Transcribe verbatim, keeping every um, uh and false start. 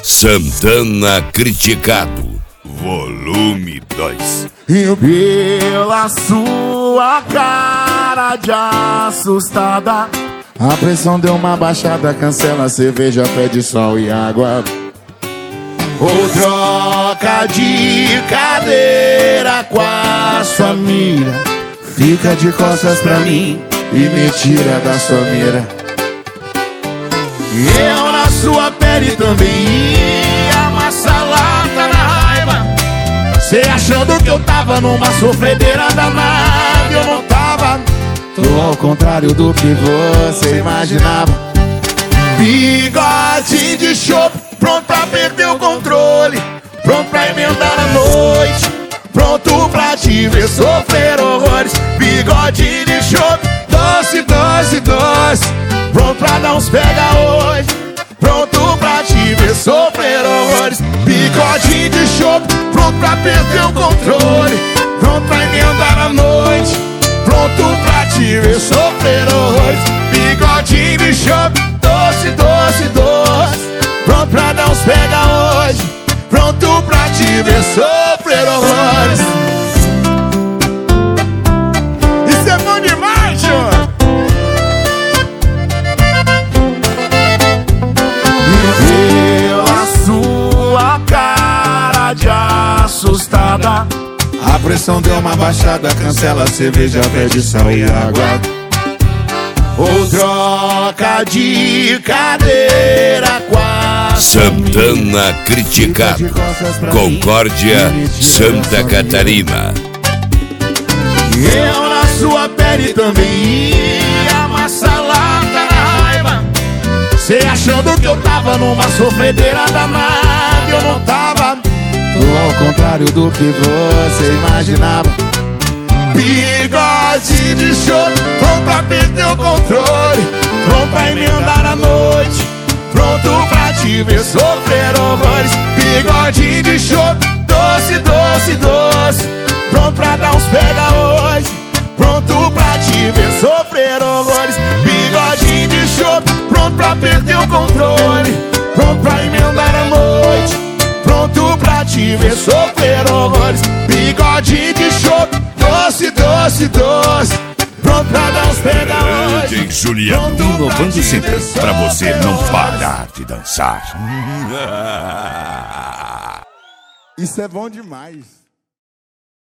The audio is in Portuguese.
Santana Criticado, volume dois. E pela sua cara de assustada, a pressão deu uma baixada, cancela a cerveja, pede sol e água. Ou troca de cadeira com a sua mira, fica de costas pra mim e me tira da sua mira. Eu na sua pele também ia amassar lata na raiva, cê achando que eu tava numa sofredeira danada. Eu não tava, tô ao contrário do que você imaginava. Bigode de chope, pronto pra perder o controle, pronto pra emendar a noite, pronto pra te ver sofrer horrores. Bigode de chope, doce, doce, doce, pronto pra dar uns pega hoje, pronto pra te ver sofrer horrores. Bigode de chope, pronto pra perder o controle, pronto pra emendar a noite, pronto pra te ver sofrer horrores. Bigode de chope, doce, doce, doce, pronto pra dar uns pega hoje, pronto pra te ver sofrer horrores. Isso é bom demais, senhor. E pela sua cara de assustada, a pressão deu uma baixada, cancela a cerveja, pede sal e água. Ou troca de cadeira com a Santana Criticado, Concórdia, Santa Catarina. Eu na sua pele também ia amassar lata na raiva, cê achando que eu tava numa sofredeira danada. Eu não tava, tô ao contrário do que você imaginava. Bigode de chope, pronto pra perder o controle, pronto pra emendar a noite, pronto pra te ver sofrer horrores. Bigode de chope, doce, doce, doce, pronto pra dar uns pega hoje, pronto pra te ver sofrer horrores. Bigode de chope, pronto pra perder o controle, pronto pra emendar a noite, pronto pra te ver sofrer horrores. Bigode de chope, doce, doce, doce, pronto pra dar uns pega hoje. D J Juliano, inovando sempre pra você não parar de dançar. Isso é bom demais.